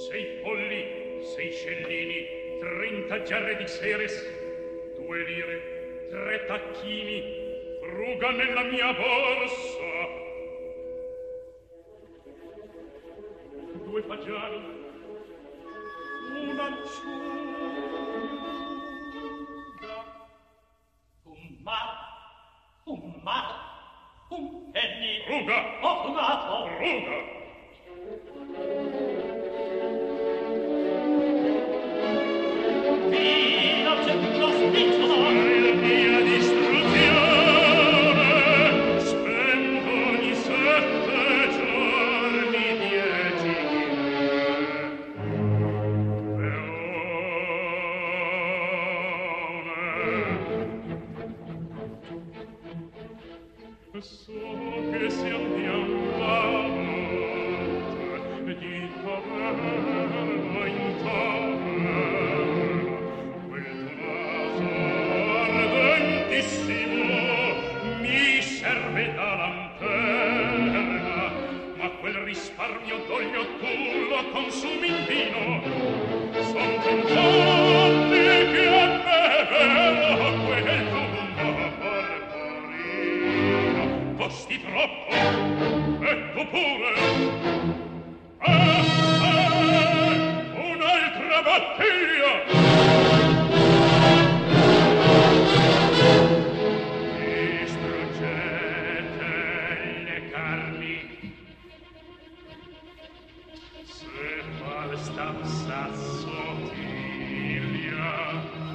6 polli, 6 scellini, 30 giarre di Xeres, 2 lire, 3 tacchini, fruga nella mia borsa, 2 fagiani, un'acciuga, un penny, fruga, ho frugato, fruga. Fino c'è lo spicciolo, la mia distruzione, spendo ogni 7 giorni 10 leone. So che se andiamo avanti di taverna in taverna, quel naso ardentissimo mi serve da lanterna, ma quel risparmio d'olio tu lo consumi in vino. Son 30 anni che a me vero quel lungo porporino costi troppo, e tu pure. Un'altra bottiglia! Distruggete le carni, se falsa sottiglia